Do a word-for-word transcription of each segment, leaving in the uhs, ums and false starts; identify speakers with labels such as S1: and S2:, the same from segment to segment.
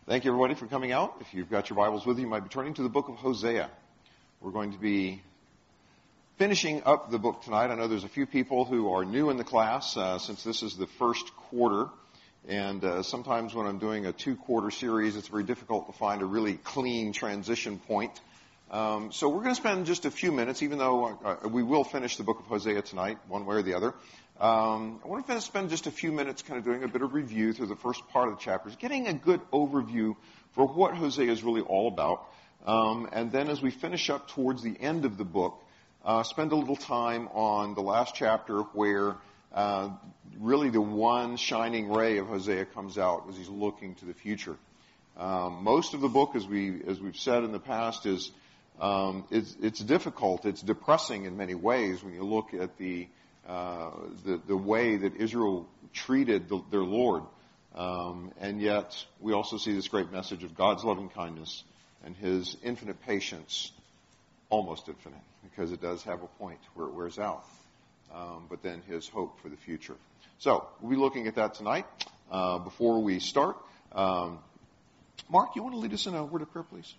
S1: Thank you, everybody, for coming out. If you've got your Bibles with you, you might be turning to the book of Hosea. We're going to be finishing up the book tonight. I know there's a few people who are new in the class uh, since this is the first quarter. And uh, sometimes when I'm doing a two-quarter series, it's very difficult to find a really clean transition point. Um, so we're going to spend just a few minutes, even though uh, we will finish the book of Hosea tonight, one way or the other. Um, I want to spend just a few minutes kind of doing a bit of review through the first part of the chapters, getting a good overview for what Hosea is really all about. Um, and then as we finish up towards the end of the book, uh, spend a little time on the last chapter where uh, really the one shining ray of Hosea comes out as he's looking to the future. Um, most of the book, as we as we've said in the past, is um, it's, it's difficult. It's depressing in many ways when you look at the Uh, the, the way that Israel treated the, their Lord. Um, and yet, we also see this great message of God's loving kindness and His infinite patience, almost infinite, because it does have a point where it wears out. Um, but then His hope for the future. So, we'll be looking at that tonight. Uh, before we start, um, Mark, you want to lead us in a word of prayer, please?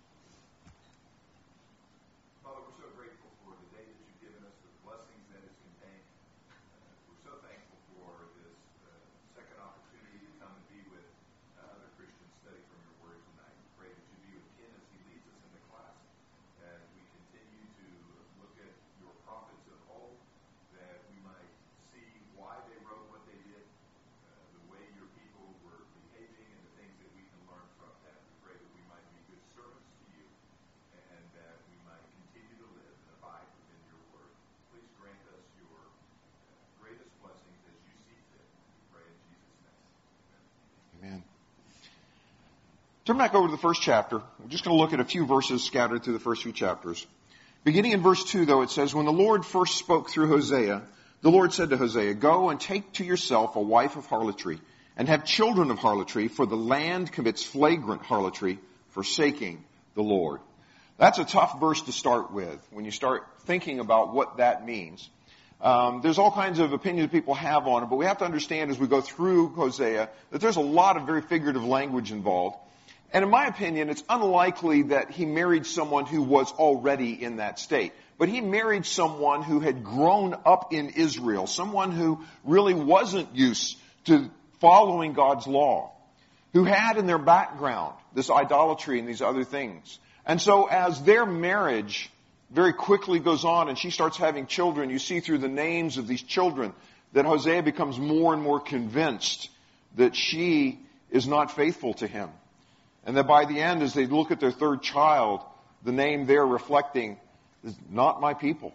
S1: Turn back over to the first chapter. We're just going to look at a few verses scattered through the first few chapters. Beginning in verse two, though, it says, "When the Lord first spoke through Hosea, the Lord said to Hosea, 'Go and take to yourself a wife of harlotry, and have children of harlotry, for the land commits flagrant harlotry, forsaking the Lord.'" That's a tough verse to start with when you start thinking about what that means. Um, there's all kinds of opinions people have on it, but we have to understand as we go through Hosea that there's a lot of very figurative language involved. And in my opinion, it's unlikely that he married someone who was already in that state. But he married someone who had grown up in Israel, someone who really wasn't used to following God's law, who had in their background this idolatry and these other things. And so as their marriage very quickly goes on and she starts having children, you see through the names of these children that Hosea becomes more and more convinced that she is not faithful to him. And that by the end, as they look at their third child, the name there reflecting is not my people.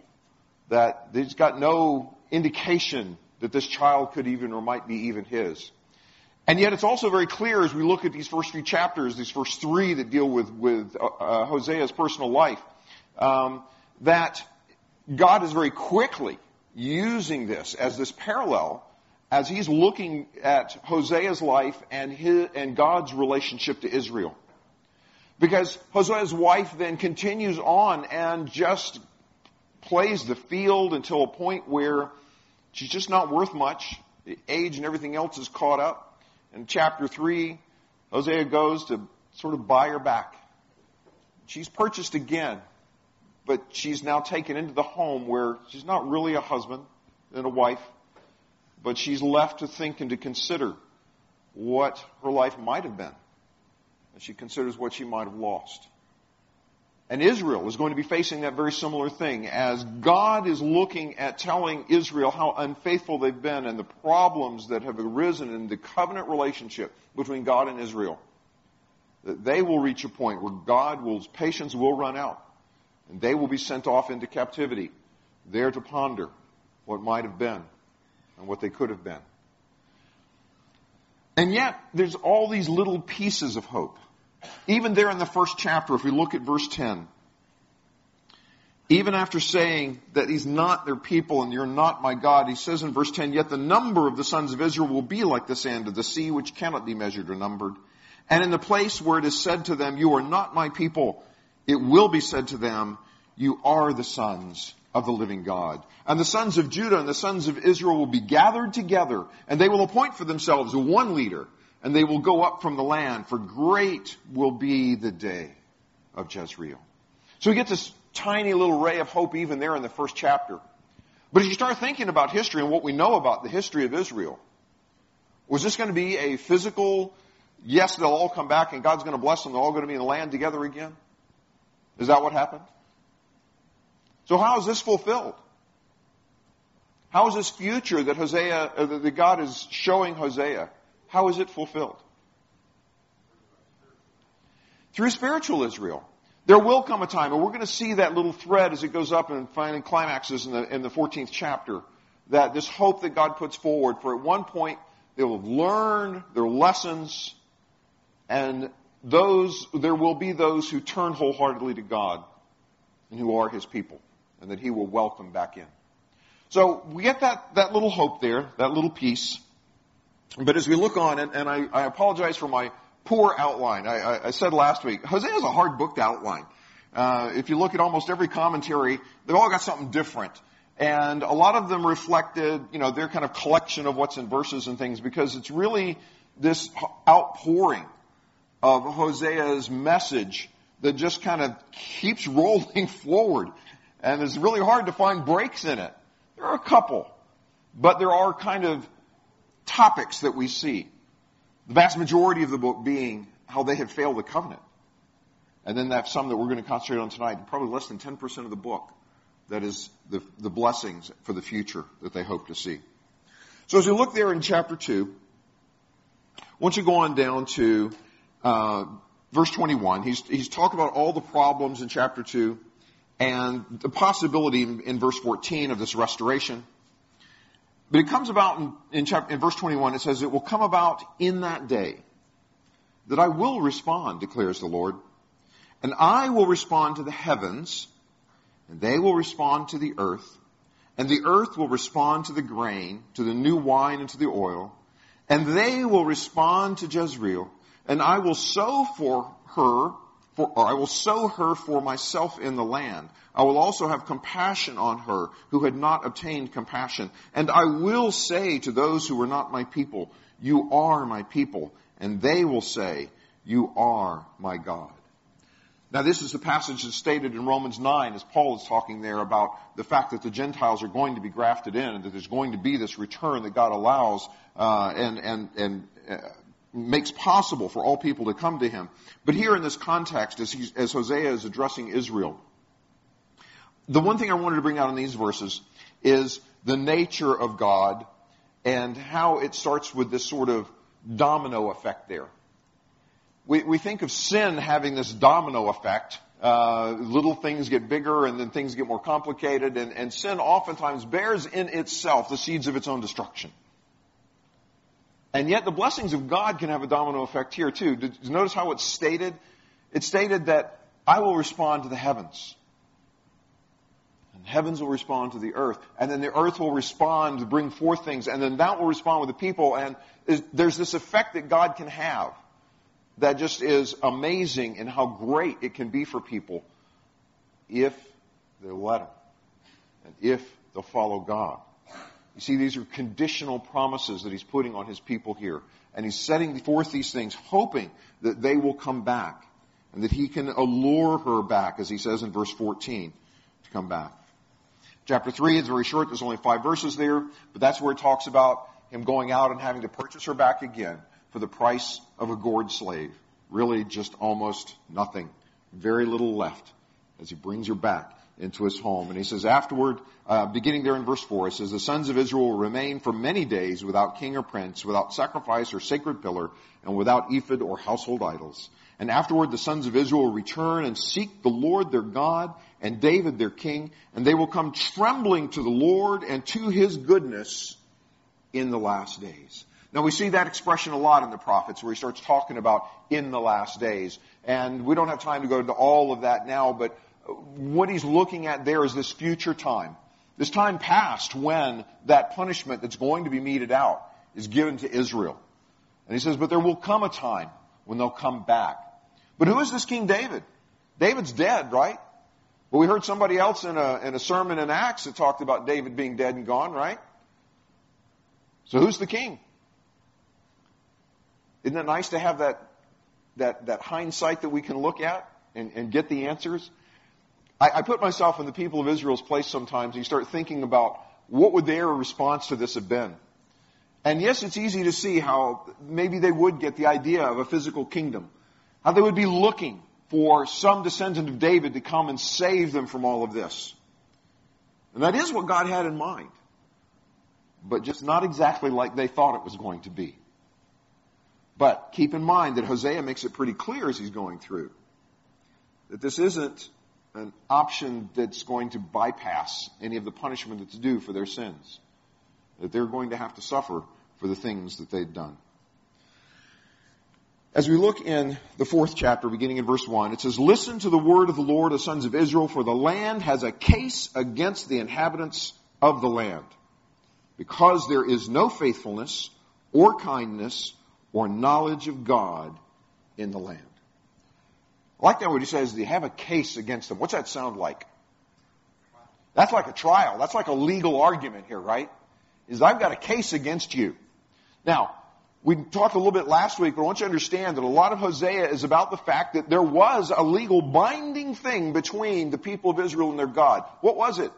S1: That there's got no indication that this child could even or might be even his. And yet it's also very clear as we look at these first few chapters, these first three that deal with, with uh, Hosea's personal life, um, that God is very quickly using this as this parallel as he's looking at Hosea's life and his, and God's relationship to Israel. Because Hosea's wife then continues on and just plays the field until a point where she's just not worth much. The age and everything else is caught up. In chapter three, Hosea goes to sort of buy her back. She's purchased again, but she's now taken into the home where she's not really a husband and a wife, but she's left to think and to consider what her life might have been. And she considers what she might have lost. And Israel is going to be facing that very similar thing as God is looking at telling Israel how unfaithful they've been and the problems that have arisen in the covenant relationship between God and Israel. That they will reach a point where God will, patience will run out. And they will be sent off into captivity, there to ponder what might have been and what they could have been. And yet, there's all these little pieces of hope. Even there in the first chapter, if we look at verse ten, even after saying that he's not their people and you're not my God, he says in verse ten, "Yet the number of the sons of Israel will be like the sand of the sea, which cannot be measured or numbered. And in the place where it is said to them, 'You are not my people,' it will be said to them, 'You are the sons of the living God.' And the sons of Judah and the sons of Israel will be gathered together, and they will appoint for themselves one leader and they will go up from the land, for great will be the day of Jezreel. So we get this tiny little ray of hope even there in the first chapter. But as you start thinking about history and what we know about the history of Israel, was this going to be a physical, yes, they'll all come back and God's going to bless them, they're all going to be in the land together again? Is that what happened? So how is this fulfilled? How is this future that Hosea, uh, that God is showing Hosea, how is it fulfilled? Through spiritual Israel. There will come a time, and we're going to see that little thread as it goes up and finally climaxes in the, in the fourteenth chapter, that this hope that God puts forward, for at one point they will have learned their lessons, and those, there will be those who turn wholeheartedly to God and who are His people, and that He will welcome back in. So we get that, that little hope there, that little piece. But as we look on, and, and I, I apologize for my poor outline. I, I, I said last week, Hosea has a hard book to outline. Uh, if you look at almost every commentary, they've all got something different. And a lot of them reflected, you know, their kind of collection of what's in verses and things, because it's really this outpouring of Hosea's message that just kind of keeps rolling forward. And it's really hard to find breaks in it. There are a couple, but there are kind of topics that we see. The vast majority of the book being how they had failed the covenant. And then that's some that we're going to concentrate on tonight. Probably less than ten percent of the book that is the, the blessings for the future that they hope to see. So as we look there in chapter two, once you go on down to uh, verse twenty-one, he's, he's talked about all the problems in chapter two and the possibility in, in verse fourteen of this restoration. But it comes about in, in, chapter, in verse twenty-one, it says, it will come about in that day that I will respond, declares the Lord, and I will respond to the heavens, and they will respond to the earth, and the earth will respond to the grain, to the new wine, and to the oil, and they will respond to Jezreel, and I will sow for her, for, or I will sow her for myself in the land. I will also have compassion on her who had not obtained compassion. And I will say to those who were not my people, you are my people. And they will say, you are my God. Now this is the passage that's stated in Romans nine as Paul is talking there about the fact that the Gentiles are going to be grafted in and that there's going to be this return that God allows uh, and, and, and uh, makes possible for all people to come to Him. But here in this context, as, he's, as Hosea is addressing Israel, the one thing I wanted to bring out in these verses is the nature of God and how it starts with this sort of domino effect there. We, we think of sin having this domino effect. Uh, little things get bigger and then things get more complicated, and, and sin oftentimes bears in itself the seeds of its own destruction. And yet the blessings of God can have a domino effect here too. Did you notice how it's stated? It's stated that I will respond to the heavens. And heavens will respond to the earth. And then the earth will respond to bring forth things. And then that will respond with the people. And there's this effect that God can have that just is amazing in how great it can be for people if they'll let Him. And if they'll follow God. You see, these are conditional promises that He's putting on His people here. And He's setting forth these things, hoping that they will come back. And that He can allure her back, as He says in verse fourteen, to come back. Chapter three is very short. There's only five verses there. But that's where it talks about Him going out and having to purchase her back again for the price of a gored slave. Really just almost nothing. Very little left as He brings her back into His home. And He says afterward, uh, beginning there in verse four, it says, the sons of Israel will remain for many days without king or prince, without sacrifice or sacred pillar, and without ephod or household idols. And afterward the sons of Israel will return and seek the Lord their God and David their king, and they will come trembling to the Lord and to His goodness in the last days. Now we see that expression a lot in the prophets where He starts talking about in the last days. And we don't have time to go into all of that now, but what He's looking at there is this future time. This time past when that punishment that's going to be meted out is given to Israel. And He says, but there will come a time when they'll come back. But who is this King David? David's dead, right? But we heard somebody else in a, in a sermon in Acts that talked about David being dead and gone, right? So who's the king? Isn't it nice to have that, that, that hindsight that we can look at and, and get the answers? I, I put myself in the people of Israel's place sometimes, and you start thinking about what would their response to this have been. And yes, it's easy to see how maybe they would get the idea of a physical kingdom. How they would be looking for some descendant of David to come and save them from all of this. And that is what God had in mind. But just not exactly like they thought it was going to be. But keep in mind that Hosea makes it pretty clear as he's going through that this isn't an option that's going to bypass any of the punishment that's due for their sins. That they're going to have to suffer for the things that they've done. As we look in the fourth chapter, beginning in verse one, it says, "Listen to the word of the Lord, O sons of Israel, for the land has a case against the inhabitants of the land, because there is no faithfulness or kindness or knowledge of God in the land." I like that what he says, they have a case against them. What's that sound like? That's like a trial. That's like a legal argument here, right? Is I've got a case against you. Now, we talked a little bit last week, but I want you to understand that a lot of Hosea is about the fact that there was a legal binding thing between the people of Israel and their God. What was it?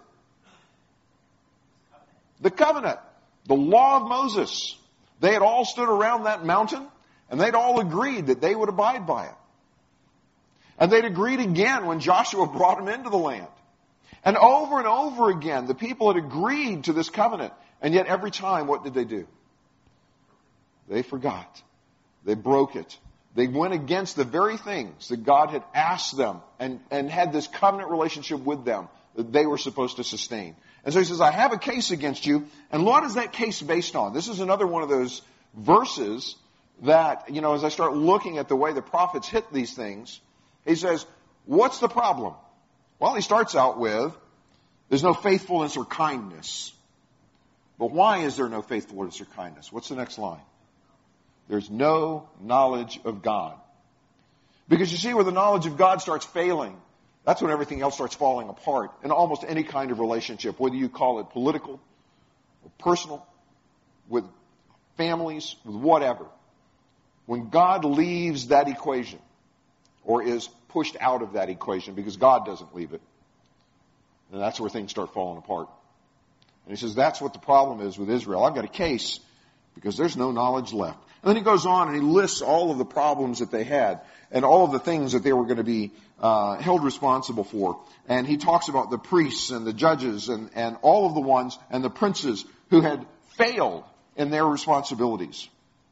S1: The covenant. The law of Moses. They had all stood around that mountain, and they'd all agreed that they would abide by it. And they'd agreed again when Joshua brought them into the land. And over and over again, the people had agreed to this covenant. And yet every time, what did they do? They forgot. They broke it. They went against the very things that God had asked them and, and had this covenant relationship with them that they were supposed to sustain. And so he says, I have a case against you. And what is that case based on? This is another one of those verses that, you know, as I start looking at the way the prophets hit these things, he says, what's the problem? Well, he starts out with, there's no faithfulness or kindness. But why is there no faithfulness or kindness? What's the next line? There's no knowledge of God. Because you see, where the knowledge of God starts failing, that's when everything else starts falling apart in almost any kind of relationship, whether you call it political or personal, with families, with whatever. When God leaves that equation, or is pushed out of that equation because God doesn't leave it, then that's where things start falling apart. And he says that's what the problem is with Israel. I've got a case because there's no knowledge left. And then he goes on and he lists all of the problems that they had and all of the things that they were going to be uh, held responsible for. And he talks about the priests and the judges and, and all of the ones and the princes who had failed in their responsibilities.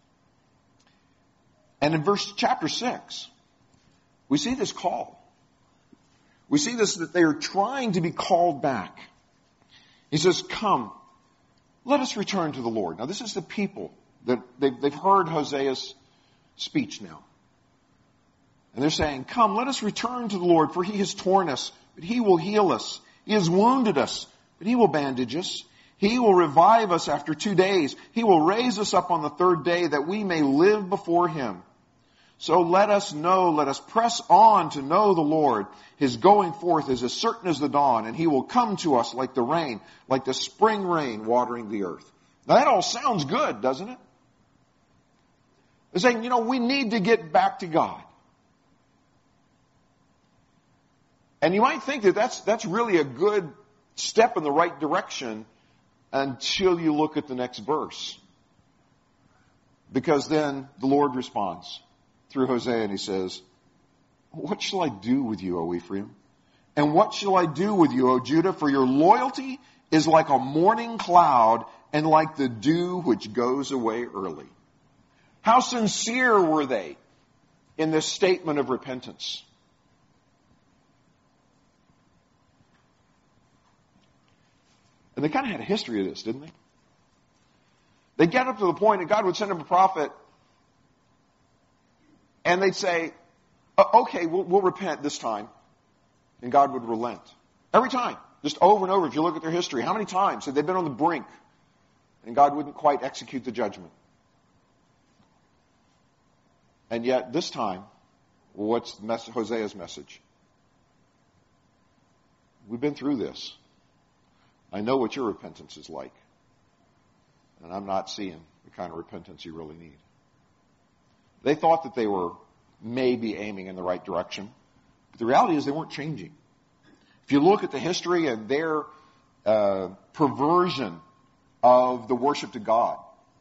S1: And in verse chapter six, we see this call. We see this, that they are trying to be called back. He says, come, let us return to the Lord. Now this is the people that they've, they've heard Hosea's speech now. And they're saying, come, let us return to the Lord, for he has torn us, but he will heal us. He has wounded us, but he will bandage us. He will revive us after two days. He will raise us up on the third day that we may live before him. So let us know, let us press on to know the Lord. His going forth is as certain as the dawn, and he will come to us like the rain, like the spring rain watering the earth. Now that all sounds good, doesn't it? They're saying, you know, we need to get back to God. And you might think that that's, that's really a good step in the right direction until you look at the next verse. Because then the Lord responds through Hosea, and he says, what shall I do with you, O Ephraim? And what shall I do with you, O Judah? For your loyalty is like a morning cloud and like the dew which goes away early. How sincere were they in this statement of repentance? And they kind of had a history of this, didn't they? They get up to the point that God would send them a prophet, and they'd say, okay, we'll, we'll repent this time. And God would relent. Every time. Just over and over. If you look at their history, how many times had they been on the brink and God wouldn't quite execute the judgment? And yet this time, what's Hosea's message? We've been through this. I know what your repentance is like. And I'm not seeing the kind of repentance you really need. They thought that they were maybe aiming in the right direction. But the reality is they weren't changing. If you look at the history and their uh, perversion of the worship to God,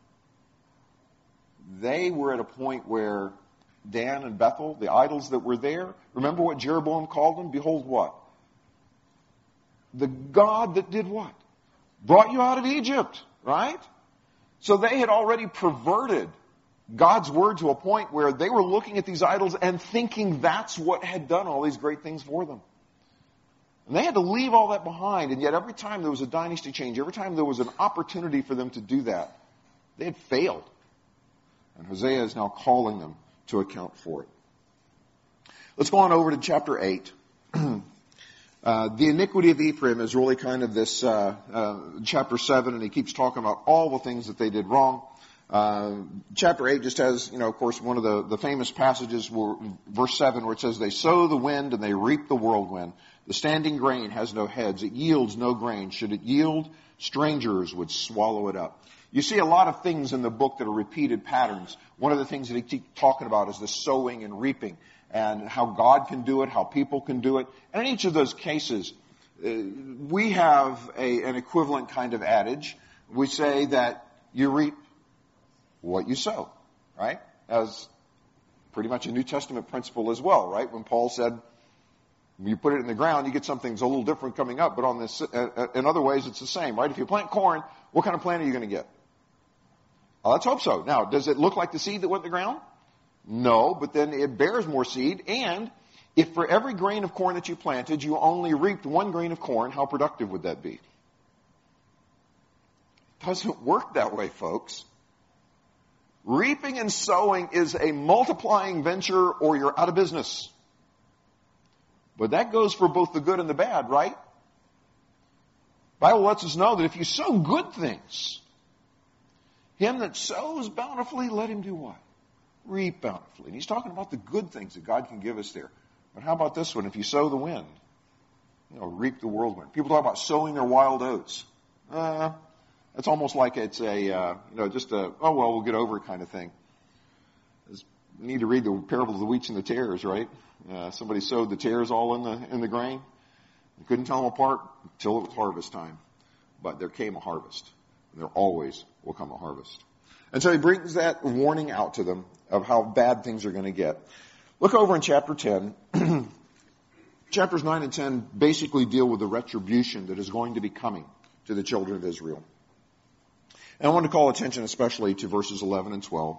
S1: they were at a point where Dan and Bethel, the idols that were there, remember what Jeroboam called them? Behold what? The God that did what? Brought you out of Egypt, right? So they had already perverted God's word to a point where they were looking at these idols and thinking that's what had done all these great things for them. And they had to leave all that behind, and yet every time there was a dynasty change, every time there was an opportunity for them to do that, they had failed. And Hosea is now calling them to account for it. Let's go on over to chapter eight. uh, the iniquity of Ephraim is really kind of this uh, uh, chapter seven, and he keeps talking about all the things that they did wrong. Uh, chapter eight just has, you know, of course, one of the, the famous passages, where, verse seven, where it says, they sow the wind and they reap the whirlwind. The standing grain has no heads. It yields no grain. Should it yield, strangers would swallow it up. You see a lot of things in the book that are repeated patterns. One of the things that he keeps talking about is the sowing and reaping, and how God can do it, how people can do it. And in each of those cases, uh, we have a, an equivalent kind of adage. We say that you reap what you sow, right? As pretty much a New Testament principle as well, right? When Paul said, when you put it in the ground, you get something that's a little different coming up, but on this, uh, in other ways, it's the same, right? If you plant corn, what kind of plant are you going to get? Well, let's hope so. Now, does it look like the seed that went in the ground? No, but then it bears more seed, and if for every grain of corn that you planted, you only reaped one grain of corn, how productive would that be? It doesn't work that way, folks. Reaping and sowing is a multiplying venture, or you're out of business. But that goes for both the good and the bad, right? The Bible lets us know that if you sow good things, him that sows bountifully, let him do what? Reap bountifully. And he's talking about the good things that God can give us there. But how about this one? If you sow the wind, you know, reap the whirlwind. People talk about sowing their wild oats. Uh, It's almost like it's a, uh, you know, just a, oh, well, we'll get over it kind of thing. It's, you need to read the parable of the wheats and the tares, right? Uh, somebody sowed the tares all in the in the grain. You couldn't tell them apart until it was harvest time. But there came a harvest. And there always will come a harvest. And so he brings that warning out to them of how bad things are going to get. Look over in chapter ten. Chapters nine and ten basically deal with the retribution that is going to be coming to the children of Israel. And I want to call attention especially to verses eleven and twelve.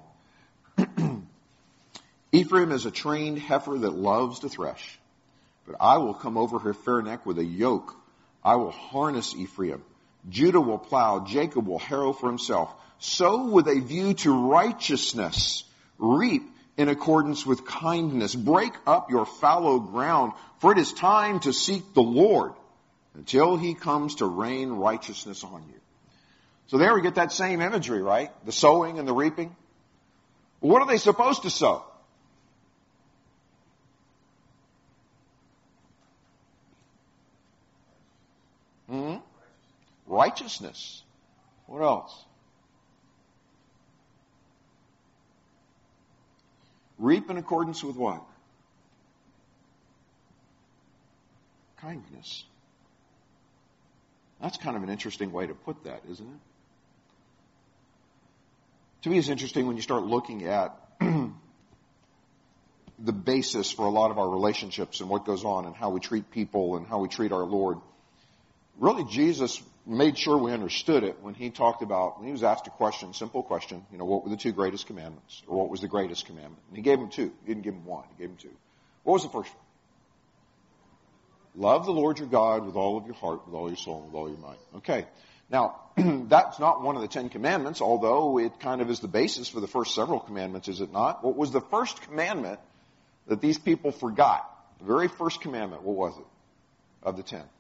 S1: Ephraim is a trained heifer that loves to thresh, but I will come over her fair neck with a yoke. I will harness Ephraim. Judah will plow. Jacob will harrow for himself. Sow with a view to righteousness. Reap in accordance with kindness. Break up your fallow ground, for it is time to seek the Lord until he comes to rain righteousness on you. So there we get that same imagery, right? The sowing and the reaping. What are they supposed to sow? Hmm? Righteousness. What else? Reap in accordance with what? Kindness. That's kind of an interesting way to put that, isn't it? To me, it's interesting when you start looking at the basis for a lot of our relationships and what goes on and how we treat people and how we treat our Lord. Really, Jesus made sure we understood it when he talked about, when he was asked a question, simple question, you know, what were the two greatest commandments? Or what was the greatest commandment? And he gave him two. He didn't give him one. He gave him two. What was the first one? Love the Lord your God with all of your heart, with all your soul, with all your might. Okay. Now, that's not one of the Ten Commandments, although it kind of is the basis for the first several commandments, is it not? What was the first commandment that these people forgot? The very first commandment, what was it? Of the ten.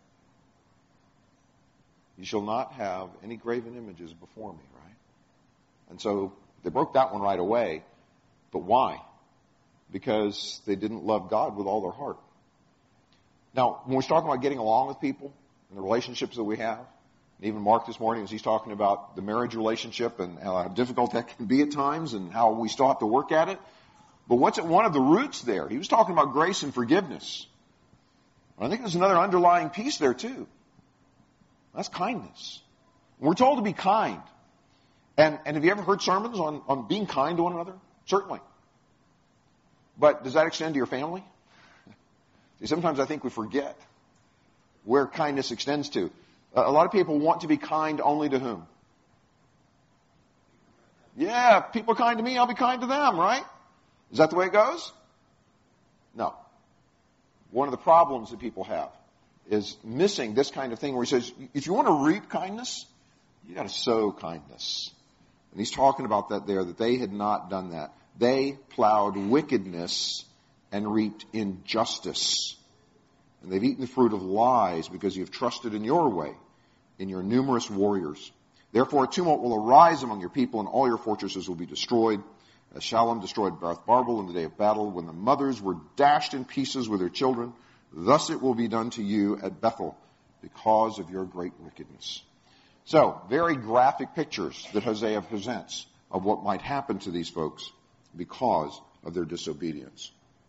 S1: You shall not have any graven images before me, right? And so they broke that one right away. But why? Because they didn't love God with all their heart. Now, when we're talking about getting along with people and the relationships that we have, and even Mark this morning, as he's talking about the marriage relationship and how difficult that can be at times and how we still have to work at it, But what's at one of the roots there? He was talking about grace and forgiveness. I think there's another underlying piece there too. That's kindness. We're told to be kind. And, and have you ever heard sermons on, on being kind to one another? Certainly. But does that extend to your family? See, sometimes I think we forget where kindness extends to. A lot of people want to be kind only to whom? Yeah, if people are kind to me, I'll be kind to them, right? Is that the way it goes? No. One of the problems that people have is missing this kind of thing where he says, if you want to reap kindness, you got to sow kindness. And he's talking about that there, that they had not done that. They plowed wickedness and reaped injustice. And they've eaten the fruit of lies because you've trusted in your way, in your numerous warriors. Therefore a tumult will arise among your people, and all your fortresses will be destroyed. As Shalom destroyed Beth Barbel in the day of battle, when the mothers were dashed in pieces with their children, thus it will be done to you at Bethel because of your great wickedness. So, very graphic pictures that Hosea presents of what might happen to these folks because of their disobedience.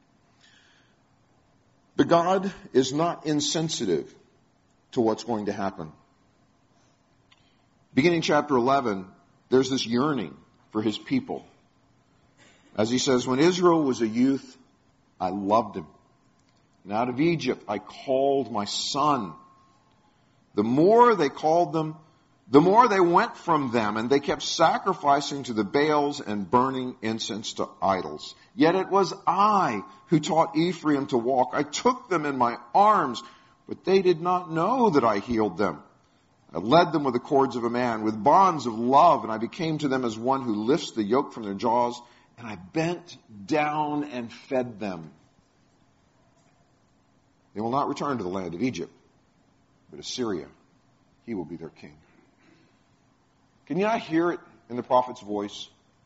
S1: But God is not insensitive to what's going to happen. Beginning chapter eleven, there's this yearning for his people. As he says, when Israel was a youth, I loved him. And out of Egypt I called my son. The more they called them, the more they went from them, and they kept sacrificing to the Baals and burning incense to idols. Yet it was I who taught Ephraim to walk. I took them in my arms, but they did not know that I healed them. I led them with the cords of a man, with bonds of love, and I became to them as one who lifts the yoke from their jaws, and I bent down and fed them. They will not return to the land of Egypt, but Assyria, he will be their king. Can you not hear it in the prophet's voice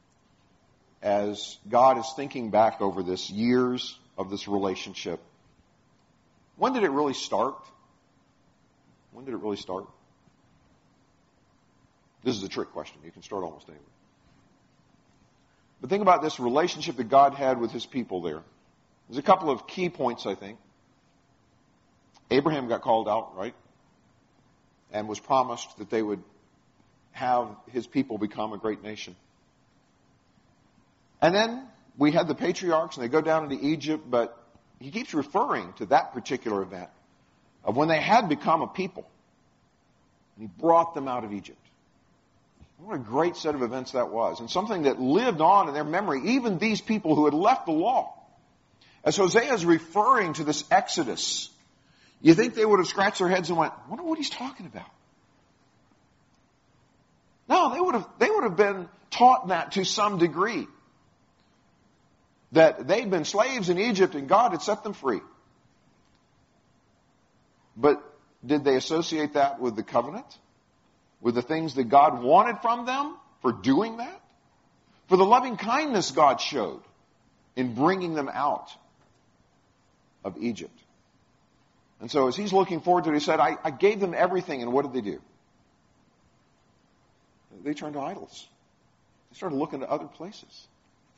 S1: as God is thinking back over this years of this relationship? When did it really start? When did it really start? This is a trick question. You can start almost anywhere. But think about this relationship that God had with his people there. There's a couple of key points, I think. Abraham got called out, right? And was promised that they would have his people become a great nation. And then we had the patriarchs, and they go down into Egypt, but he keeps referring to that particular event of when they had become a people. And he brought them out of Egypt. What a great set of events that was, and something that lived on in their memory, even these people who had left the law. As Hosea is referring to this exodus, you think they would have scratched their heads and went, I wonder what he's talking about. No, they would have, they would have been taught that to some degree. That they'd been slaves in Egypt and God had set them free. But did they associate that with the covenant? With the things that God wanted from them for doing that? For the loving kindness God showed in bringing them out of Egypt. And so as he's looking forward to it, he said, I, I gave them everything, and what did they do? They turned to idols. They started looking to other places.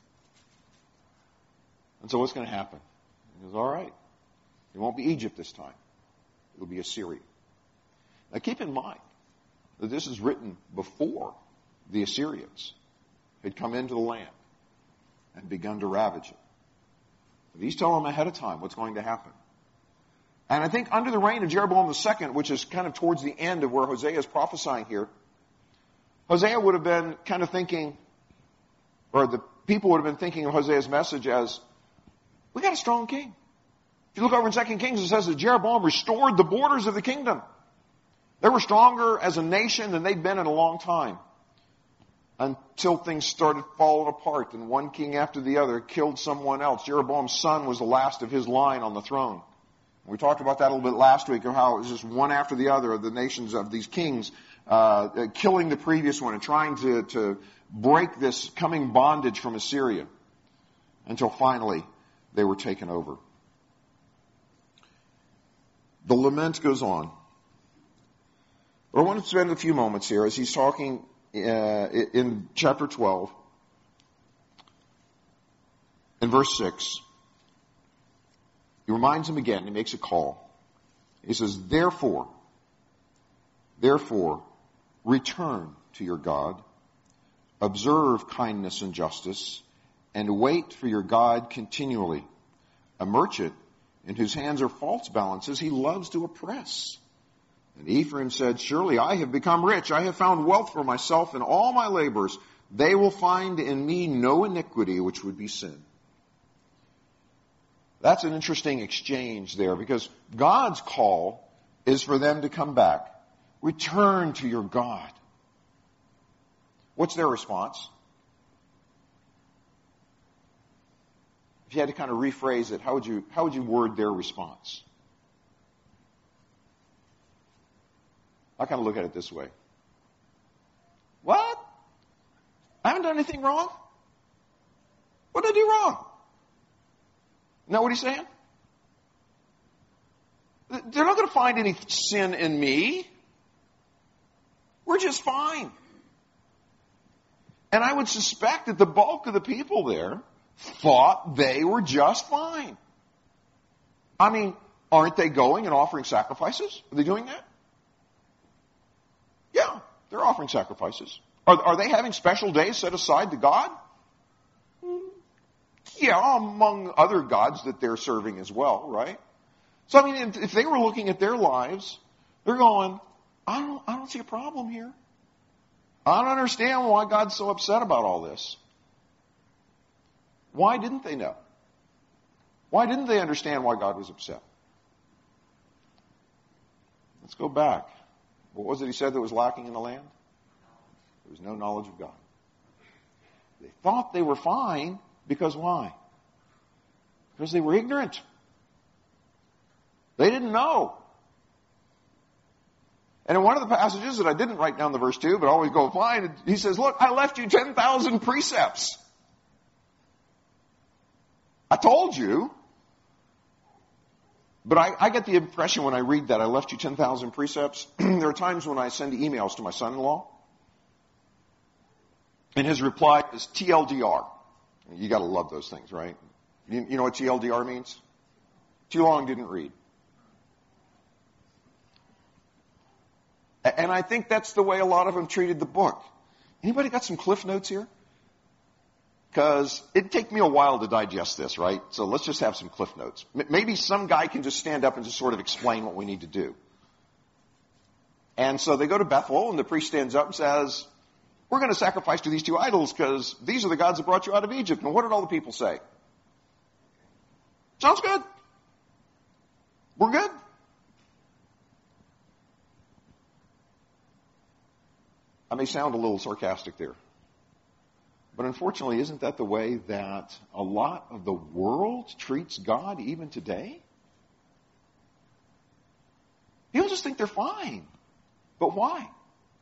S1: And so what's going to happen? He goes, all right. It won't be Egypt this time. It will be Assyria. Now keep in mind that this is written before the Assyrians had come into the land and begun to ravage it. But he's telling them ahead of time what's going to happen. And I think under the reign of Jeroboam the Second, which is kind of towards the end of where Hosea is prophesying here, Hosea would have been kind of thinking, or the people would have been thinking of Hosea's message as, we got a strong king. If you look over in Second Kings, it says that Jeroboam restored the borders of the kingdom. They were stronger as a nation than they'd been in a long time. Until things started falling apart and one king after the other killed someone else. Jeroboam's son was the last of his line on the throne. We talked about that a little bit last week, of how it was just one after the other of the nations of these kings uh, killing the previous one and trying to, to break this coming bondage from Assyria until finally they were taken over. The lament goes on. But I want to spend a few moments here as he's talking uh, in chapter twelve In verse six, he reminds him again. He makes a call. He says, therefore, therefore, return to your God, observe kindness and justice, and wait for your God continually. A merchant in whose hands are false balances, he loves to oppress. And Ephraim said, surely I have become rich. I have found wealth for myself in all my labors. They will find in me no iniquity, which would be sin. That's an interesting exchange there, because God's call is for them to come back. Return to your God. What's their response? If you had to kind of rephrase it, how would you, how would you word their response? I kind of look at it this way. What? I haven't done anything wrong? What did I do wrong? Isn't that what he's saying? They're not going to find any sin in me. We're just fine. And I would suspect that the bulk of the people there thought they were just fine. I mean, aren't they going and offering sacrifices? Are they doing that? Yeah, they're offering sacrifices. Are, are they having special days set aside to God? Yeah, among other gods that they're serving as well, right? So, I mean, if they were looking at their lives, they're going, I don't, I don't see a problem here. I don't understand why God's so upset about all this. Why didn't they know? Why didn't they understand why God was upset? Let's go back. What was it he said that was lacking in the land? There was no knowledge of God. They thought they were fine because why? Because they were ignorant. They didn't know. And in one of the passages that I didn't write down the verse to, but I always go find, he says, look, I left you ten thousand precepts. I told you. But I, I get the impression when I read that, I left you ten thousand precepts. There are times when I send emails to my son-in-law, and his reply is T L D R. You got to love those things, right? You, you know what T L D R means? Too long, didn't read. And I think that's the way a lot of them treated the book. Anybody got some cliff notes here? Because it'd take me a while to digest this, right? So let's just have some cliff notes. Maybe some guy can just stand up and just sort of explain what we need to do. And so they go to Bethel, and the priest stands up and says, we're going to sacrifice to these two idols because these are the gods that brought you out of Egypt. And what did all the people say? Sounds good. We're good. I may sound a little sarcastic there. But unfortunately, isn't that the way that a lot of the world treats God even today? People just think they're fine. But why?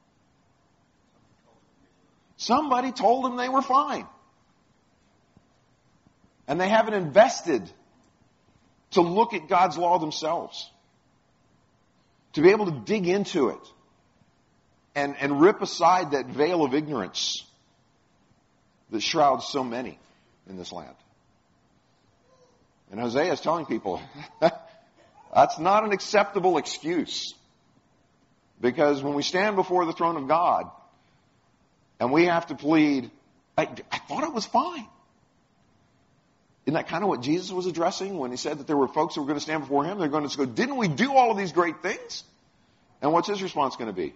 S1: Somebody told them they were fine. And they haven't invested to look at God's law themselves. To be able to dig into it. And, and rip aside that veil of ignorance that shrouds so many in this land. And Hosea is telling people, that's not an acceptable excuse. Because when we stand before the throne of God, and we have to plead, I, I thought it was fine. Isn't that kind of what Jesus was addressing when he said that there were folks who were going to stand before him? They're going to go, didn't we do all of these great things? And what's his response going to be?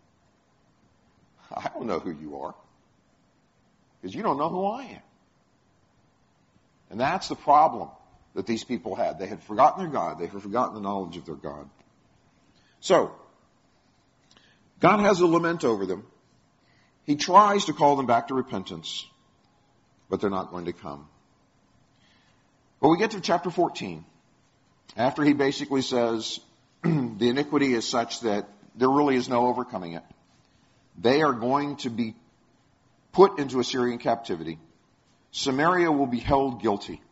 S1: I don't know who you are. Because you don't know who I am. And that's the problem that these people had. They had forgotten their God. They had forgotten the knowledge of their God. So, God has a lament over them. He tries to call them back to repentance. But they're not going to come. But we get to chapter fourteen. After he basically says, the iniquity is such that there really is no overcoming it. They are going to be put into Assyrian captivity. Samaria will be held guilty.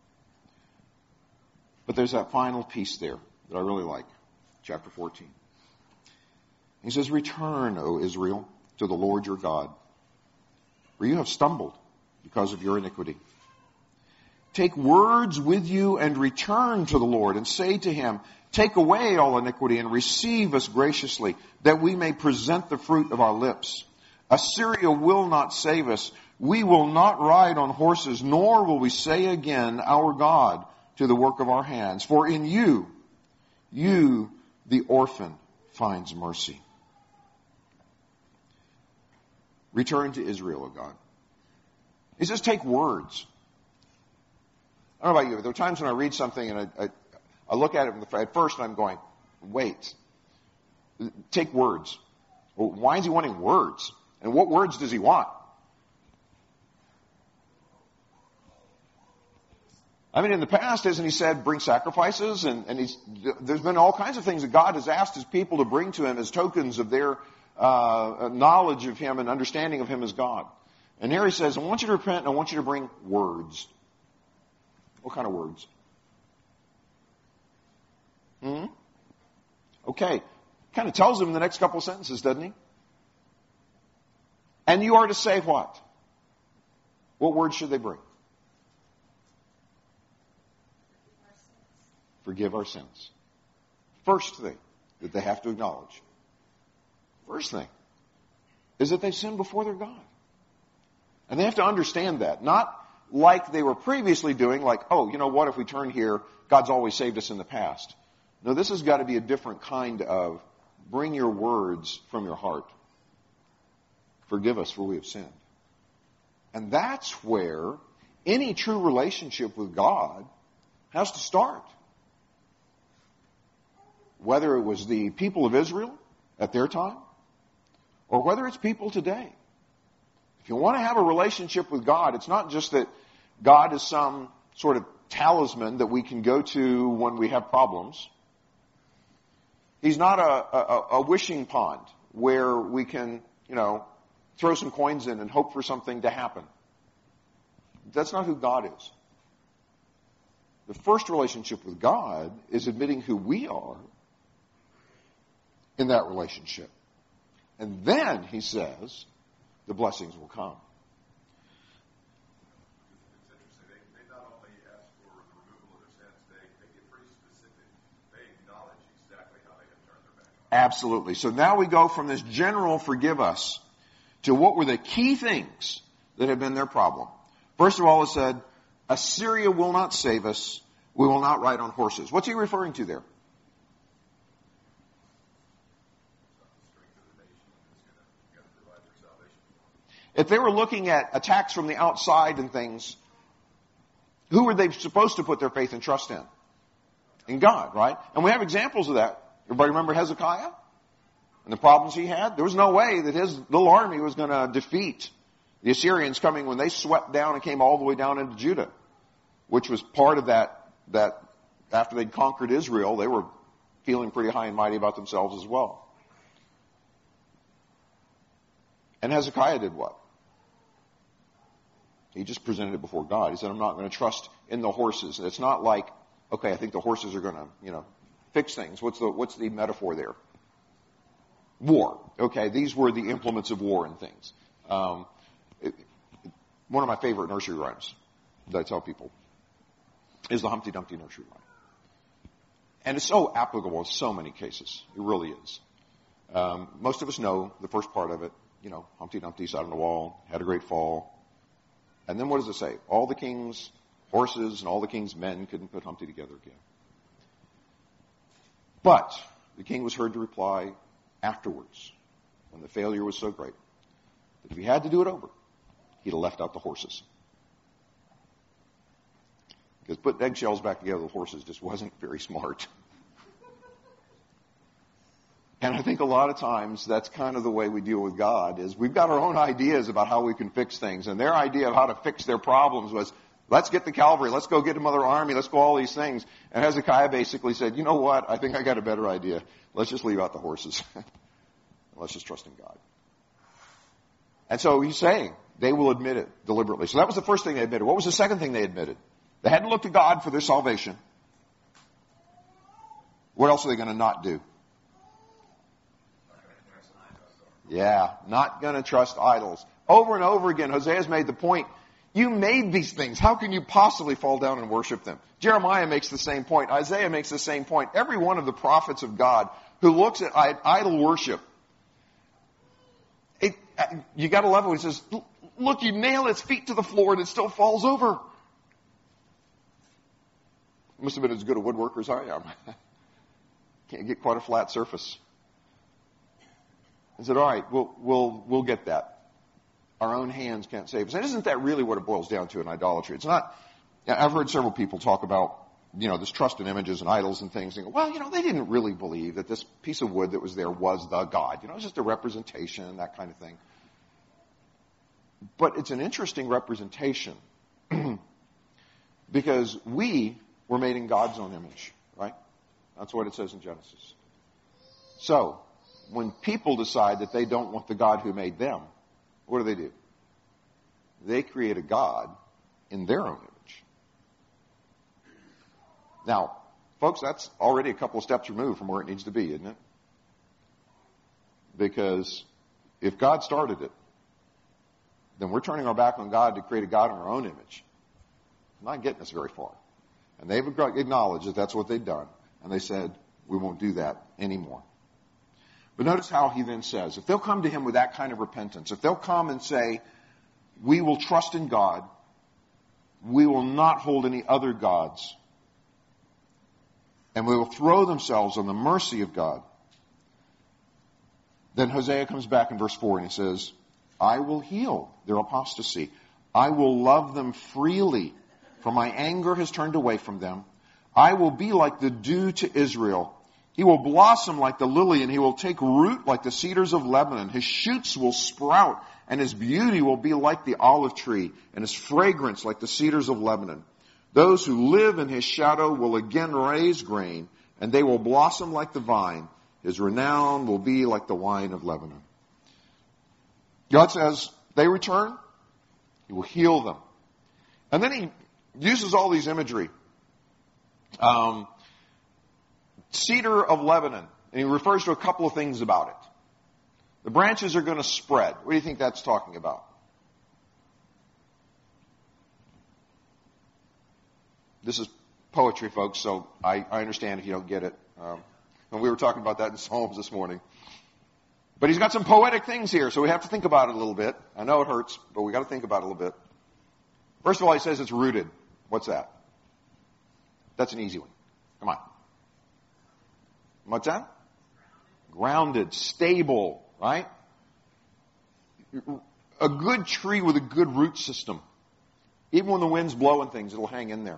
S1: But there's that final piece there that I really like. Chapter fourteen. He says, return, O Israel, to the Lord your God, for you have stumbled because of your iniquity. take words with you and return to the Lord and say to him, take away all iniquity and receive us graciously, that we may present the fruit of our lips. Assyria will not save us. We will not ride on horses, nor will we say again, our God, to the work of our hands. For in you, you, the orphan, finds mercy. Return to Israel, O God. He says, take words. I don't know about you, but there are times when I read something and I, I, I look at it at first and I'm going, wait, take words. Well, why is he wanting words? And what words does he want? I mean, in the past, hasn't he said, bring sacrifices? And, and he's, there's been all kinds of things that God has asked his people to bring to him as tokens of their uh, knowledge of him and understanding of him as God. And here he says, I want you to repent and I want you to bring words. What kind of words? Hmm? Okay. Kind of tells him in the next couple of sentences, doesn't he? And you are to say what? What words should they bring? Forgive our sins. First thing that they have to acknowledge. First thing is that they've sinned before their God. And they have to understand that. Not like they were previously doing, like, oh, you know what, if we turn here, God's always saved us in the past. No, this has got to be a different kind of bring your words from your heart. Forgive us for we have sinned. And that's where any true relationship with God has to start. Whether it was the people of Israel at their time, or whether it's people today. If you want to have a relationship with God, it's not just that God is some sort of talisman that we can go to when we have problems. He's not a, a, a wishing pond where we can, you know, throw some coins in and hope for something to happen. That's not who God is. The first relationship with God is admitting who we are in that relationship. And then, he says, the blessings will come.
S2: It's interesting. They, they not only ask for the removal of their sins, they, they get pretty specific. They acknowledge exactly how they have turned their back on it.
S1: Absolutely. So now we go from this general forgive us to what were the key things that have been their problem. First of all, it said, Assyria will not save us. We will not ride on horses. What's he referring to there? If they were looking at attacks from the outside and things, who were they supposed to put their faith and trust in? In God, right? And we have examples of that. Everybody remember Hezekiah? And the problems he had? There was no way that his little army was going to defeat the Assyrians coming when they swept down and came all the way down into Judah, which was part of that, that after they'd conquered Israel, they were feeling pretty high and mighty about themselves as well. And Hezekiah did what? He just presented it before God. He said, I'm not going to trust in the horses. And it's not like, okay, I think the horses are going to, you know, fix things. What's the, what's the metaphor there? War. Okay, these were the implements of war and things. Um, it, one of my favorite nursery rhymes that I tell people is the Humpty Dumpty nursery rhyme. And it's so applicable in so many cases. It really is. Um, most of us know the first part of it. You know, Humpty Dumpty sat on the wall, had a great fall. And then what does it say? All the king's horses and all the king's men couldn't put Humpty together again. But the king was heard to reply afterwards, when the failure was so great, that if he had to do it over, he'd have left out the horses. Because putting eggshells back together with horses just wasn't very smart. And I think a lot of times that's kind of the way we deal with God, is we've got our own ideas about how we can fix things. And their idea of how to fix their problems was, let's get the cavalry, let's go get another army, let's go all these things. And Hezekiah basically said, you know what, I think I got a better idea. Let's just leave out the horses. Let's just trust in God. And so he's saying, they will admit it deliberately. So that was the first thing they admitted. What was the second thing they admitted? They hadn't looked to God for their salvation. What else are they going to not do? Yeah, not going to trust idols. Over and over again, Hosea's made the point, You made these things. How can you possibly fall down and worship them? Jeremiah makes the same point. Isaiah makes the same point. Every one of the prophets of God who looks at idol worship, it, you got to love it when he says, look, you nail its feet to the floor and it still falls over. Must have been as good a woodworker as I am. Can't get quite a flat surface. I said, all right, we'll, we'll, we'll get that. Our own hands can't save us. And isn't that really what it boils down to in idolatry? It's not, I've heard several people talk about, you know, this trust in images and idols and things. And go, well, you know, they didn't really believe that this piece of wood that was there was the God. You know, it's just a representation, that kind of thing. But it's an interesting representation because we were made in God's own image, right? That's what it says in Genesis. So, when people decide that they don't want the God who made them, what do they do? They create a God in their own image. Now, folks, that's already a couple of steps removed from where it needs to be, isn't it? Because if God started it, then we're turning our back on God to create a God in our own image. Not getting us very far. And they've acknowledged that that's what they've done. And they said, we won't do that anymore. But notice how he then says, if they'll come to him with that kind of repentance, if they'll come and say, we will trust in God, we will not hold any other gods, and we will throw themselves on the mercy of God, then Hosea comes back in verse four and he says, I will heal their apostasy. I will love them freely, for my anger has turned away from them. I will be like the dew to Israel. He will blossom like the lily, and he will take root like the cedars of Lebanon. His shoots will sprout, and his beauty will be like the olive tree, and his fragrance like the cedars of Lebanon. Those who live in his shadow will again raise grain, and they will blossom like the vine. His renown will be like the wine of Lebanon. God says, they return, he will heal them. And then he uses all these imagery. Um... Cedar of Lebanon. And he refers to a couple of things about it. The branches are going to spread. What do you think that's talking about? This is poetry, folks, so I, I understand if you don't get it. Um, and we were talking about that in Psalms this morning. But he's got some poetic things here, so we have to think about it a little bit. I know it hurts, but we got to think about it a little bit. First of all, he says it's rooted. What's that? That's an easy one. Come on. What's that? Grounded, stable, right? A good tree with a good root system. Even when the wind's blowing things, it'll hang in there.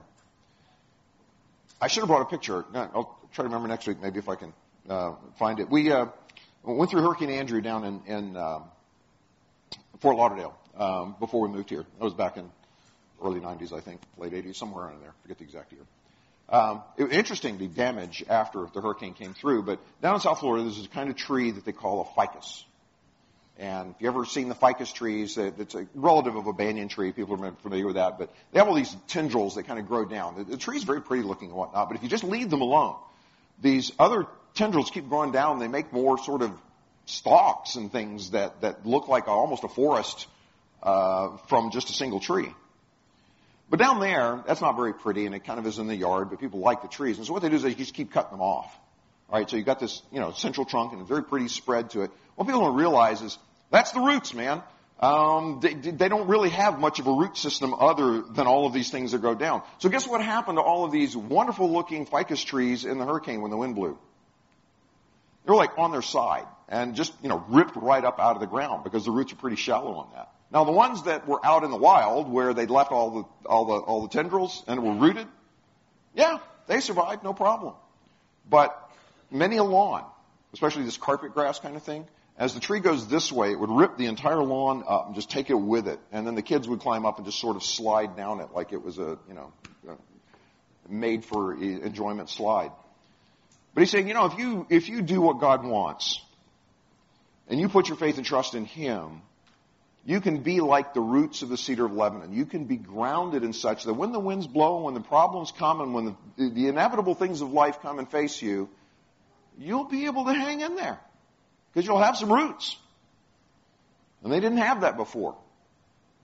S1: I should have brought a picture. I'll try to remember next week, maybe if I can uh, find it. We uh, went through Hurricane Andrew down in, in uh, Fort Lauderdale um, before we moved here. That was back in early nineties, I think, late eighties, somewhere around there. I forget the exact year. Um, it was interesting, the damage after the hurricane came through, but down in South Florida, there's a kind of tree that they call a ficus. And if you've ever seen the ficus trees, it's a relative of a banyan tree. People are familiar with that, but they have all these tendrils that kind of grow down. The, the tree's very pretty looking and whatnot, but if you just leave them alone, these other tendrils keep growing down. They make more sort of stalks and things that, that look like a, almost a forest uh, from just a single tree. But down there, that's not very pretty, and it kind of is in the yard, but people like the trees. And so what they do is they just keep cutting them off. All right, so you've got this, you know, central trunk and a very pretty spread to it. What people don't realize is that's the roots, man. Um, they, they don't really have much of a root system other than all of these things that go down. So guess what happened to all of these wonderful-looking ficus trees in the hurricane when the wind blew? They were like on their side and just, you know, ripped right up out of the ground because the roots are pretty shallow on that. Now, the ones that were out in the wild where they'd left all the, all the, all the tendrils and were rooted, yeah, they survived, no problem. But many a lawn, especially this carpet grass kind of thing, as the tree goes this way, it would rip the entire lawn up and just take it with it. And then the kids would climb up and just sort of slide down it like it was a, you know, a made for enjoyment slide. But he's saying, you know, if you, if you do what God wants and you put your faith and trust in him, you can be like the roots of the cedar of Lebanon. You can be grounded in such that when the winds blow, when the problems come, and when the, the inevitable things of life come and face you, you'll be able to hang in there because you'll have some roots. And they didn't have that before.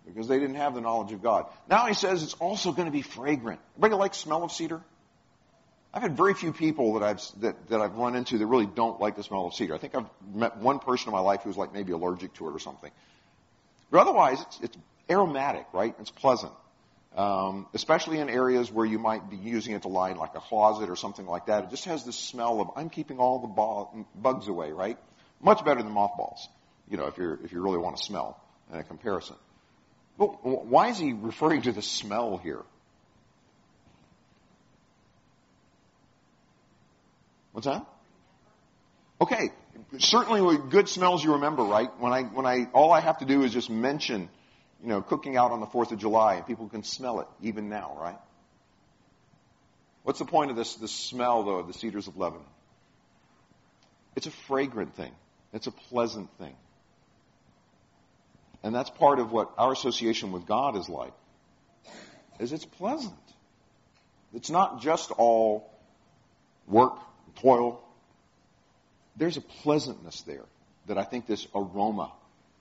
S1: because they didn't have the knowledge of God. Now he says it's also going to be fragrant. Everybody like smell of cedar? I've had very few people that I've that, that I've run into that really don't like the smell of cedar. I think I've met one person in my life who's like maybe allergic to it or something. But otherwise, it's, it's aromatic, right? It's pleasant, um, especially in areas where you might be using it to line like a closet or something like that. It just has this smell of I'm keeping all the bo- bugs away, right? Much better than mothballs, you know, if you're if you really want to smell in a comparison. But why is he referring to the smell here? What's that? Okay, certainly with good smells you remember, right? When I when I all I have to do is just mention, you know, cooking out on the fourth of July, and people can smell it even now, right? What's the point of this this smell though of the cedars of Lebanon? It's a fragrant thing. It's a pleasant thing. And that's part of what our association with God is like. Is it's pleasant. It's not just all work, toil. There's a pleasantness there that I think this aroma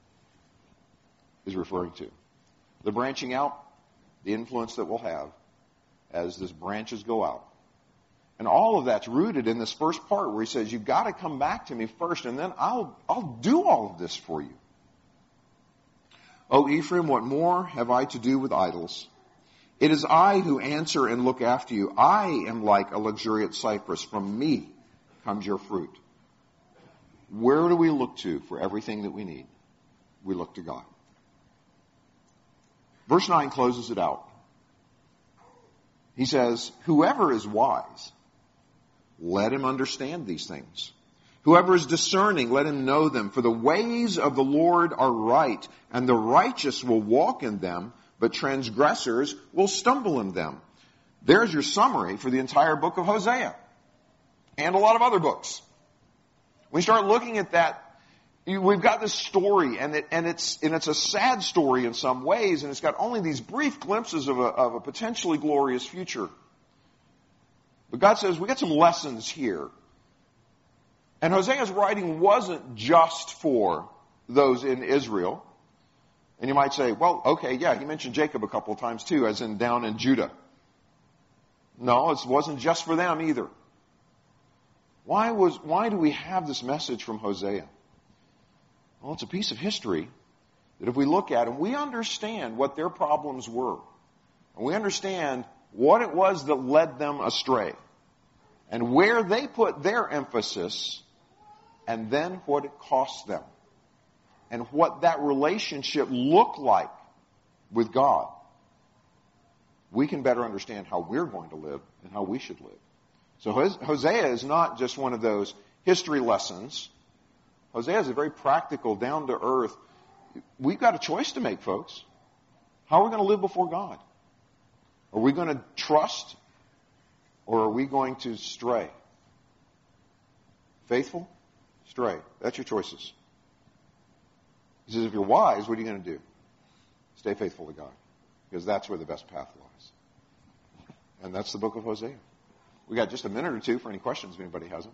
S1: is referring to. The branching out, the influence that we'll have as these branches go out. And all of that's rooted in this first part where he says, you've got to come back to me first, and then I'll, I'll do all of this for you. O Ephraim, what more have I to do with idols? It is I who answer and look after you. I am like a luxuriant cypress. From me comes your fruit. Where do we look to for everything that we need? We look to God. Verse nine closes it out. He says, whoever is wise, let him understand these things. Whoever is discerning, let him know them. For the ways of the Lord are right, and the righteous will walk in them, but transgressors will stumble in them. There's your summary for the entire book of Hosea, and a lot of other books. When you start looking at that, you, we've got this story, and, it, and, it's, and it's a sad story in some ways, and it's got only these brief glimpses of a, of a potentially glorious future. But God says, we got some lessons here. And Hosea's writing wasn't just for those in Israel. And you might say, well, okay, yeah, he mentioned Jacob a couple of times too, as in down in Judah. No, it wasn't just for them either. Why was, why do we have this message from Hosea? Well, it's a piece of history that if we look at and we understand what their problems were, and we understand what it was that led them astray, and where they put their emphasis, and then what it cost them, and what that relationship looked like with God, we can better understand how we're going to live and how we should live. So Hosea is not just one of those history lessons. Hosea is a very practical, down-to-earth. We've got a choice to make, folks. How are we going to live before God? Are we going to trust, or are we going to stray? Faithful? Stray. That's your choices. He says, if you're wise, what are you going to do? Stay faithful to God. Because that's where the best path lies. And that's the book of Hosea. We got just a minute or two for any questions if anybody has them.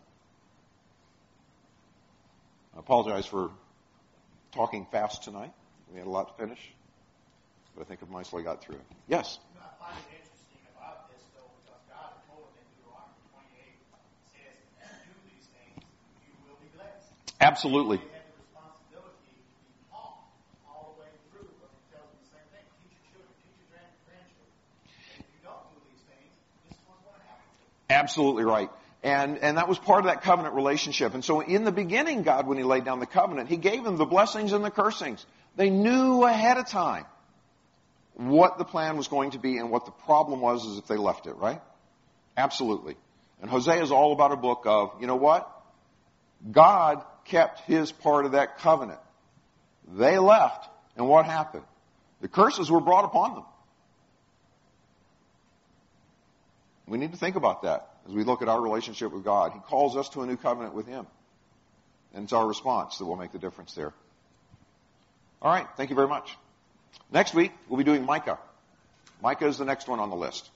S1: I apologize for talking fast tonight. We had a lot to finish. But I think I've nicely got through it. Yes?
S3: I find it interesting about this, though, because God told him in Deuteronomy twenty-eight, says, if you do these things, you will be blessed.
S1: Absolutely.
S3: They had the responsibility to be taught all the way through, but it tells them the same thing. Teach your children, teach your grandchildren. And if you don't do these things, this is what's going to happen to you.
S1: Absolutely right. And, and that was part of that covenant relationship. And so in the beginning, God, when he laid down the covenant, he gave them the blessings and the cursings. They knew ahead of time what the plan was going to be and what the problem was is if they left it, right? Absolutely. And Hosea is all about a book of, you know what? God kept his part of that covenant. They left, and what happened? The curses were brought upon them. We need to think about that as we look at our relationship with God. He calls us to a new covenant with him. And it's our response that will make the difference there. All right. Thank you very much. Next week, we'll be doing Micah. Micah is the next one on the list.